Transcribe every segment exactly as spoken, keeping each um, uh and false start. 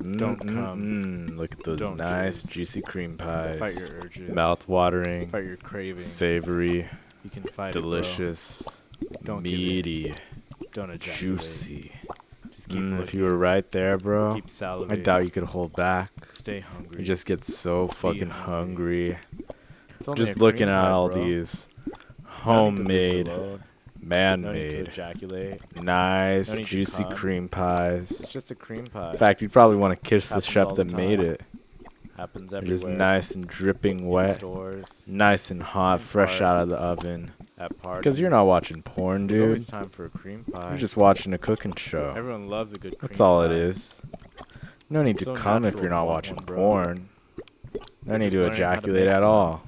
Mm, Don't mm, come. mm. Look at those Don't nice, jizz. juicy cream pies. Fight your urges. Mouth-watering, Fight your cravings. savory, You can fight delicious, it, bro. Don't give in. meaty, Don't ejaculate. juicy. Just keep Mm, looking. if you were right there, bro, Keep salivating. I doubt you could hold back. Stay hungry. You just get so fucking hungry. hungry. It's only Just a looking cream at pie, all bro. these No need to lose your homemade, load. No need to man-made, ejaculate. nice, No need to juicy cum. cream It's pies. just a cream pie. In fact, you'd probably want to kiss the Happens chef all the that made time. it. Happens They're everywhere. just nice and dripping In wet, stores. nice and hot, in fresh out of the parks, oven. At parties. Because you're not watching porn, There's dude. always time for a cream pie. You're just watching a cooking show. Everyone loves a good cream That's all pie. it is. No need It's to so come if natural you're to not want watching one, bro. porn. No You're need just to learning how to ejaculate make at one. all.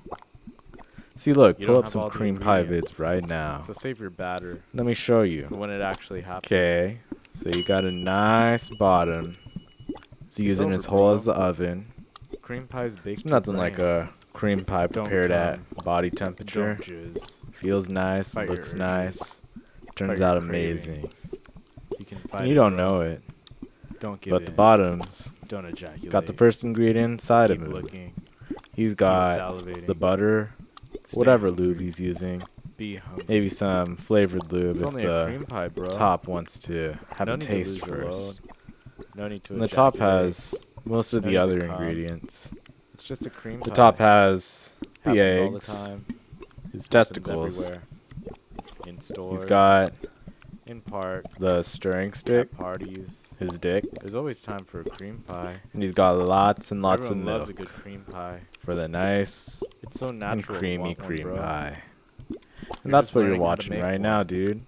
See, look, You pull don't up have some all the cream pie ingredients. vids right now. So save your batter Let me show for you. when it actually happens. Okay, so you got a nice bottom. It's using over, as whole bro. as the oven. Cream pie's baked. It's nothing like a cream pie Don't prepared at come. body temperature. Don't jizz. Feels nice, Fight your looks urges. nice, turns Fight your out amazing. cravings. You can fight And you it, don't bro. know it, Don't give but the in. bottoms Don't ejaculate. got the first ingredient Just inside keep of him. looking. He's Keep got salivating. the butter, Stay whatever hungry. lube he's using. Be hungry. Maybe some flavored lube It's if only a the cream pie, bro. top wants to have No a need to taste lose your first. load. No need to And the top ejaculate. has most of No the need to other cum. ingredients. It's just a cream The pie. top has the Happens all the eggs, time. his Happens testicles. everywhere. In stores. He's got in parks. the stirring stick, At parties. his dick, There's always time for a cream pie. and he's got lots and lots Everyone of loves milk a good cream pie. for the nice It's so and natural. to creamy want one, cream bro. pie. You're And that's just what you're learning how to watching make right one. now, dude.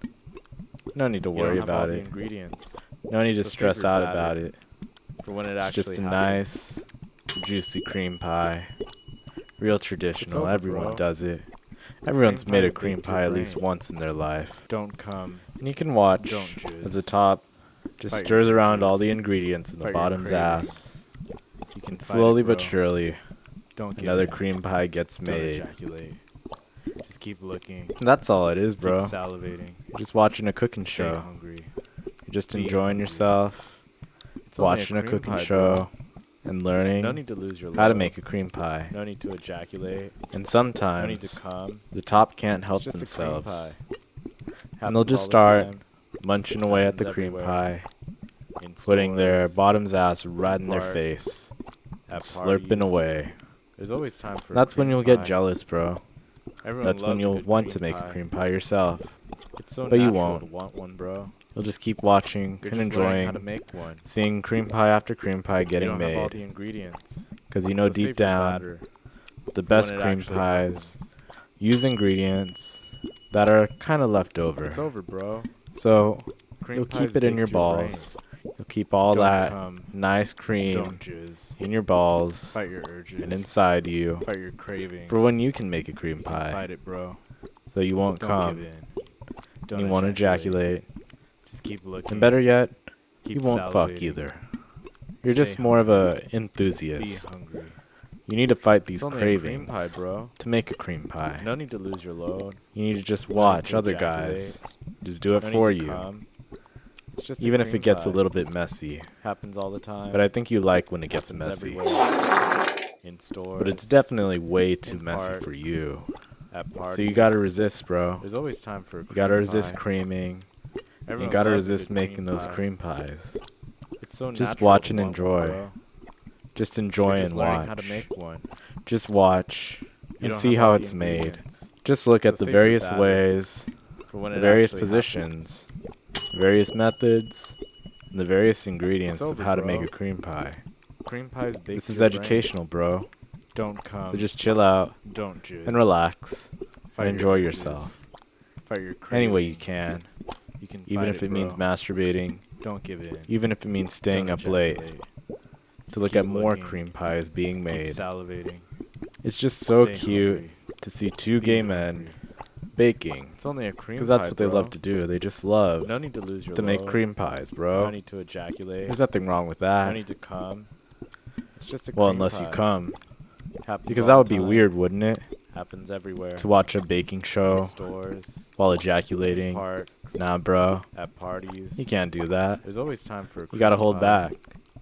No need to You worry don't have all about the it. ingredients No need to so save stress your out batter about it. for when it It's actually just a happens. nice, juicy cream pie. Real traditional. over, Everyone bro. does it. Everyone's Cream made a pies cream baked your pie at least brain. once in their life. Don't come. And you can watch Don't jizz. as the top just Fight your stirs around all urges. the ingredients in the Fight your bottom's ass. cravings. You can And fight slowly it, but bro. surely, Don't give another in. cream pie gets Don't made. ejaculate. Just keep looking. And that's all it is, bro. Keep salivating. You're just watching a cooking Stay show. hungry. You're just Be enjoying hungry. yourself, It's only watching a, cream cooking pie, show, bro. and No learning need to lose your how to load. make a cream pie. No need to ejaculate. And No need to sometimes come. the top can't help It's just themselves. a cream pie. And they'll Happens just all the start time. munching away at the Happens cream everywhere. pie, In putting their stores, bottom's ass right in their parks, face, at and slurping parties. away. There's always time for. a That's when cream you'll get pie. jealous, bro. Everyone That's when loves a you'll good want to cream make pie. a cream pie yourself. It's so but you natural won't. to want one, bro. You'll just keep watching You're and just learning how to enjoying make one. seeing cream pie after cream pie You getting don't have all made. the ingredients. Because you know So save your deep down, batter the for best when it cream actually pies happens. use ingredients that are kind of left over. It's over, bro. So Cream you'll pies keep it in your baked brain. balls. You'll keep all Don't that come. nice cream Don't jizz. in your balls Fight your urges. and inside you Fight your cravings. for when you can make a cream You can pie. fight it, bro. So you won't Don't come. give in. And Don't you won't ejaculate. Just keep looking. And better yet, keep you won't fuck salivating. either. You're Stay just more of a Be enthusiast. hungry. You need to fight It's these only a cravings cream pie, bro. to make a cream pie. No need to lose your load. You need to just No need watch to other ejaculate. guys. Just do it No for need to you. come. It's just a Even if cream it gets a pie. little bit messy. Happens all the time. But I think you like when it gets Happens messy. everywhere. In stores. But it's definitely way too in messy for parks, you. At parties. So you gotta resist, bro. There's always time for a cream You gotta resist pie. creaming. Everyone You gotta loves a resist good making those pie. cream pies. It's so Just natural watch to and want one, enjoy. bro. Just You're enjoy just and learning watch. how to make one. Just watch You and don't see have how all the it's made. ingredients Just look So at the save your various batter ways, for when the it various actually positions, various methods, and the various ingredients It's of over, how to bro. make a cream pie. happens. Cream pies baked This is your brain. educational, bro. Don't come. So just chill out don't jizz. and relax Fight and your enjoy urges. yourself. Fight your Any way you cravings. can, You can even fight if it means bro. masturbating, Don't give in. even if it means staying Don't up late ejaculate. to Just look keep at more looking. cream pies being Keep made. salivating. It's just so Stay cute hungry. to see two Be gay hungry. men baking. It's only a cream Because that's pie, what they bro. love to do. They just love No need to lose your to make load. cream pies, No bro. need to ejaculate. There's nothing wrong with No that. need to come. It's just a Well, cream unless pie. you come. Happens Because all that would the be time. weird, wouldn't it? Happens everywhere. To watch a baking In show stores, while ejaculating. parks, Nah, bro. at parties. You can't do that. There's always time for a You gotta cream hold pie. back.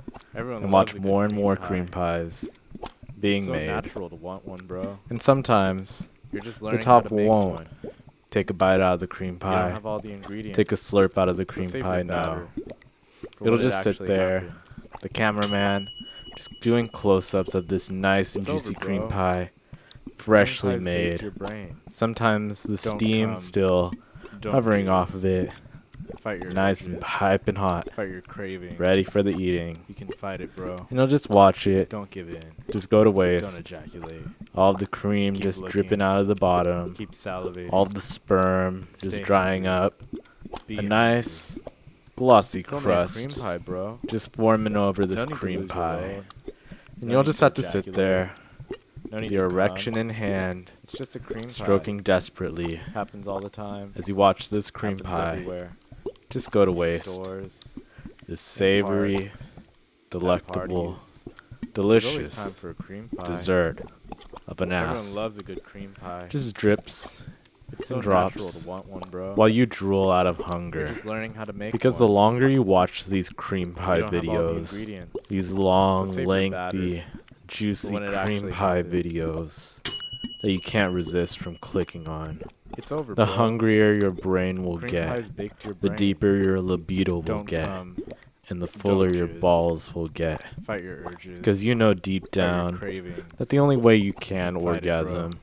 Everyone and loves watch a good more and cream more pie. cream pies being It's so made. natural to want one, bro. And sometimes You're just the learning how top to make won't one. take a bite out of the cream You don't pie, have all the ingredients. take a slurp out of the So cream save pie your now. batter for It'll when it just sit actually there. happens. The cameraman just doing close-ups of this nice and It's over, juicy cream bro. pie, Cream freshly pies baked made. your brain. Sometimes the Don't steam come. still Don't hovering off choose. of it, Fight your nice and urges. piping hot, Fight your cravings. ready for the eating. You can fight it, bro. And you'll just watch it Don't give in. just go to Don't waste. ejaculate. All of the cream keep just looking. dripping out of the bottom, Keep salivating. all of the sperm just Stay drying hungry. up, Be a hungry. nice glossy It's only a crust cream pie, bro. just forming over this No need to cream lose your pie. load. And No you'll need just to have to sit ejaculate. there, No need with your to erection come. in hand, It's just a cream pie. stroking desperately Happens all the time. as you watch this cream Happens pie everywhere. just go to In waste. stores, This in savory, parks, at delectable, parties. There's always time delicious for a cream pie. dessert of an Everyone ass loves a good cream pie. just drips It's so and natural drops to want one, bro. while you drool out of You're hunger. just learning how to make Because the one. longer you watch these cream pie You don't have all the videos, ingredients. these long, save your lengthy, juicy when it cream actually pie happens. videos that you can't resist from clicking on, It's over, the bro. hungrier your brain will Cream get, pie's baked your the brain. deeper your libido will Don't get, come. and the fuller your choose. balls will get. Fight your urges. Because you know deep Fight your down cravings. that the only way you can Fight it, bro. orgasm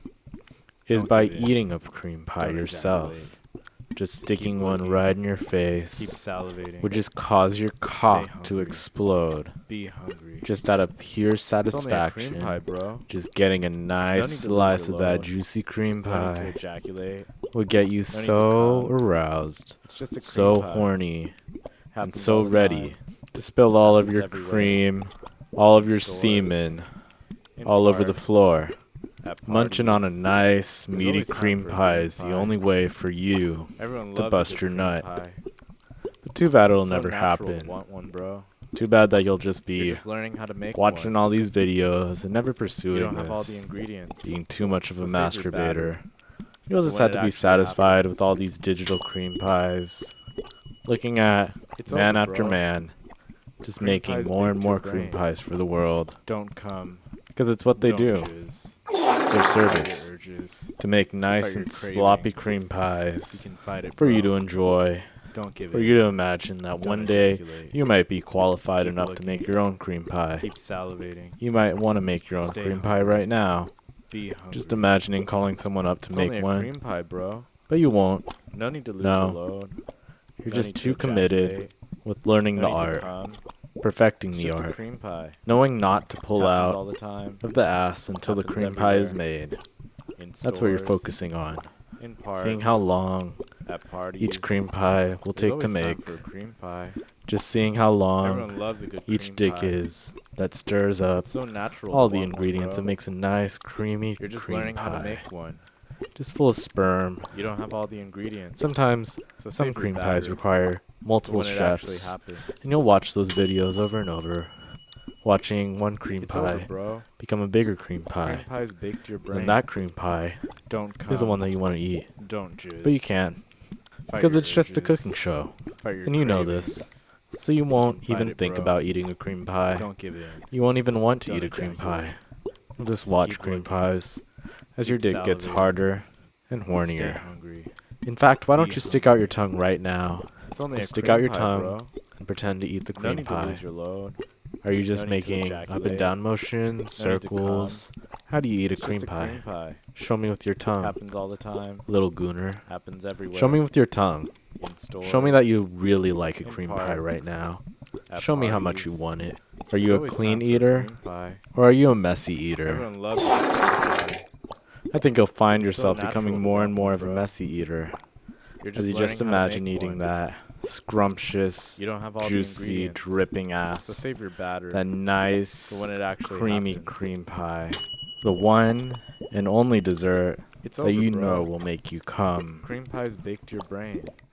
is Don't by give in. eating a cream pie Don't yourself. ejaculate. Just keep sticking one looking. right in your Keep face salivating. would just cause your cock to hungry. explode. Be hungry. Just out of pure It's only a satisfaction. cream pie, bro. Just getting a nice need to lose slice your of that load. juicy cream No need to pie ejaculate. would get you to so come. aroused, It's just a cream so pie. horny, and Happens so all the ready time. to spill all of Happens your everywhere. cream, all of In your stores, semen, in all over the parks, floor. at Munching on a parties. nice, meaty always time cream for a pie cream is the pie. only way for you. Everyone to loves bust a good your cream nut. Pie. But too bad it'll It's so never natural to happen. Want one, bro. Too bad that you'll just You're be just learning how to make watching one. all these videos and never You pursuing don't have all the this. ingredients. Being too much of a So save your batter masturbator. You'll just when have it to be actually satisfied happens. with all these digital cream pies. Looking at It's man over, after bro. man, just Cream making pies more and baked more your cream brain. pies for the world. Don't come. Because it's what they Don't do. choose. It's their Fight your service. urges. To make nice your and sloppy cravings. cream You pies can fight it, for you bro. to enjoy. Don't give For in. you to imagine that Don't one day ejaculate. you might be qualified keep enough to looking. make your own cream pie. Keep salivating. You might want to make your own Stay cream pie hungry. right now. Be hungry. Just imagining calling someone up to it's make only a one. cream pie, bro. But you won't. No need to lose No. your load. You're No just need to too committed ejaculate. with learning No the need to art, come. perfecting It's the just a art, cream pie. knowing not to pull Happens out all the time. of the ass until the Happens cream pie is everywhere. made. In That's what you're stores, focusing on. In parks, Seeing how long at parties. each cream pie will There's take to always time make. for a cream pie. Just seeing how long Everyone loves a good each cream dick pie. is that stirs up It's so natural. all to the want one, ingredients bro. and makes a nice creamy You're just cream learning how to pie. make one. Just full of sperm. You don't have all the ingredients. Sometimes so some save your cream pies batter require for multiple when it actually chefs. happens. And you'll watch those videos over and over. Watching one cream It's pie over, bro. become a bigger cream Cream pie. pie's baked your brain. And that cream pie don't come. is the one that you want to eat. Don't choose. But you can't. Fight Because your it's just a urges. cooking show. Fight your and you know cravings. this. So you won't Fight even it, think bro. about eating a cream pie. Don't give in. You won't even want to Don't eat a cream ejaculate. pie. You'll just Just watch keep cream looking. pies as your Keep dick gets salivating. harder and Stay hornier. hungry. In fact, why don't Be you stick out your tongue right now It's only And a stick cream out your pie, tongue bro. and pretend to eat the No cream need to pie? lose your load. Are you just No need to making up and ejaculate. down motions, No need to circles? How do you eat a It's cream just a pie? cream pie. Show me with your tongue, Happens all the time. little gooner. Happens everywhere. Show me with your tongue. in stores. Show me that you really like a in cream pie right parks, now. at Show me how much you parties. want it. Are There's you a always clean time for a eater cream pie. or are you a messy eater? Everyone loves a good cream pie. I think you'll find It's so yourself natural becoming to more want and more one, of a bro. messy eater You're as you learning just how to imagine make eating one. that scrumptious, You don't have all the juicy, ingredients. dripping So ass, save your batter that nice, for when it actually creamy happens. cream pie, the one and only dessert It's that over, you bro. know will make you come. Cream pies baked your brain.